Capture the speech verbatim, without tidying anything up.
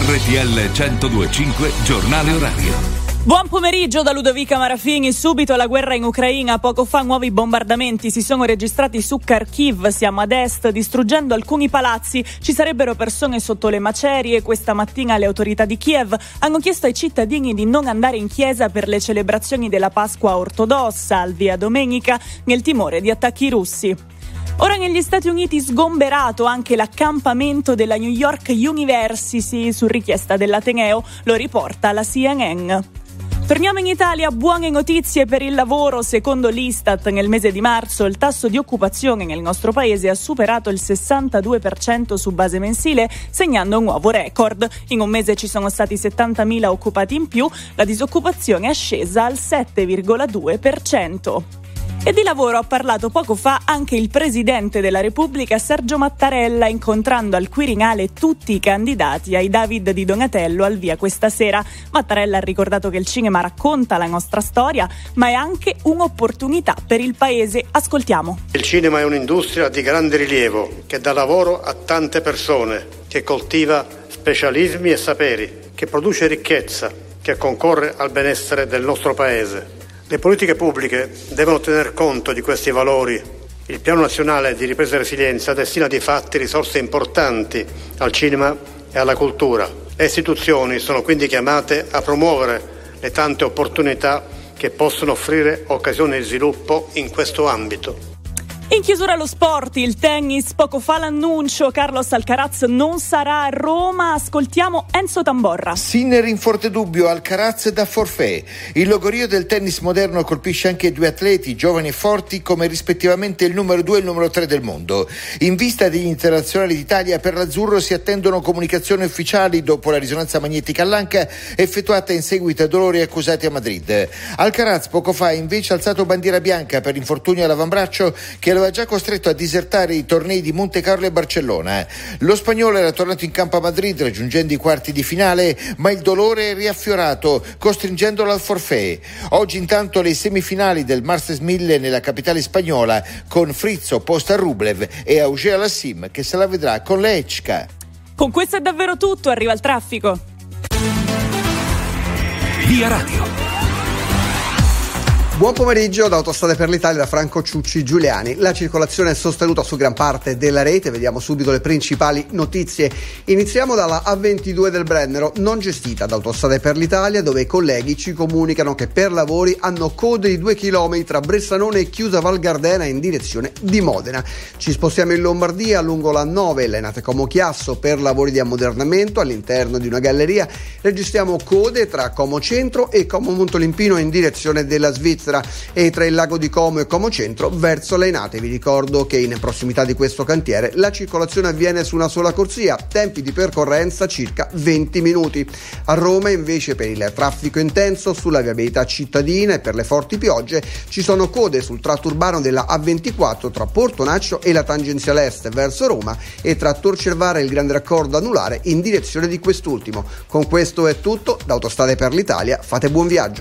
R T L centodue e cinque Giornale Orario. Buon pomeriggio da Ludovica Marafini. Subito la guerra in Ucraina. Poco fa nuovi bombardamenti si sono registrati su Kharkiv, siamo ad est, distruggendo alcuni palazzi. Ci sarebbero persone sotto le macerie. Questa mattina le autorità di Kiev hanno chiesto ai cittadini di non andare in chiesa per le celebrazioni della Pasqua ortodossa al Via Domenica, nel timore di attacchi russi. Ora negli Stati Uniti sgomberato anche l'accampamento della New York University su richiesta dell'Ateneo, lo riporta la C N N. Torniamo in Italia, buone notizie per il lavoro. Secondo l'Istat nel mese di marzo il tasso di occupazione nel nostro paese ha superato il sessantadue per cento su base mensile, segnando un nuovo record. In un mese ci sono stati settantamila occupati in più, la disoccupazione è scesa al sette virgola due per cento. E di lavoro ha parlato poco fa anche il Presidente della Repubblica Sergio Mattarella, incontrando al Quirinale tutti i candidati ai David di Donatello al via questa sera. Mattarella ha ricordato che il cinema racconta la nostra storia, ma è anche un'opportunità per il Paese. Ascoltiamo. Il cinema è un'industria di grande rilievo che dà lavoro a tante persone, che coltiva specialismi e saperi, che produce ricchezza, che concorre al benessere del nostro Paese. Le politiche pubbliche devono tener conto di questi valori. Il Piano Nazionale di Ripresa e Resilienza destina di fatti risorse importanti al cinema e alla cultura. Le istituzioni sono quindi chiamate a promuovere le tante opportunità che possono offrire occasioni di sviluppo in questo ambito. In chiusura lo sport, il tennis, poco fa l'annuncio, Carlos Alcaraz non sarà a Roma. Ascoltiamo Enzo Tamborra. Sinner in forte dubbio, Alcaraz da forfait. Il logorio del tennis moderno colpisce anche due atleti giovani e forti come rispettivamente il numero due e il numero tre del mondo. In vista degli internazionali d'Italia, per l'azzurro si attendono comunicazioni ufficiali dopo la risonanza magnetica all'anca effettuata in seguito a dolori accusati a Madrid. Alcaraz poco fa ha invece alzato bandiera bianca per infortunio all'avambraccio che aveva già costretto a disertare i tornei di Monte Carlo e Barcellona. Lo spagnolo era tornato in campo a Madrid raggiungendo i quarti di finale, ma il dolore è riaffiorato, costringendolo al forfait. Oggi intanto le semifinali del Masters mille nella capitale spagnola, con Fritz opposto a Rublev e Auger Alassim che se la vedrà con Lechka. Con questo è davvero tutto, arriva il traffico. Via Radio. Buon pomeriggio da Autostrade per l'Italia, da Franco Ciucci Giuliani. La circolazione è sostenuta su gran parte della rete, vediamo subito le principali notizie. Iniziamo dalla A ventidue del Brennero, non gestita da Autostrade per l'Italia, dove i colleghi ci comunicano che per lavori hanno code di due chilometri tra Bressanone e Chiusa Val Gardena in direzione di Modena. Ci spostiamo in Lombardia lungo la nove, Lenate Como Chiasso, per lavori di ammodernamento all'interno di una galleria. Registriamo code tra Como Centro e Como Montolimpino in direzione della Svizzera e tra il lago di Como e Como Centro verso Leinate. Vi ricordo che in prossimità di questo cantiere la circolazione avviene su una sola corsia, tempi di percorrenza circa venti minuti. A Roma invece per il traffico intenso sulla viabilità cittadina e per le forti piogge ci sono code sul tratto urbano della A ventiquattro tra Portonaccio e la tangenziale est verso Roma e tra Tor Cervara e il Grande Raccordo Anulare in direzione di quest'ultimo. Con questo è tutto, da Autostrade per l'Italia fate buon viaggio.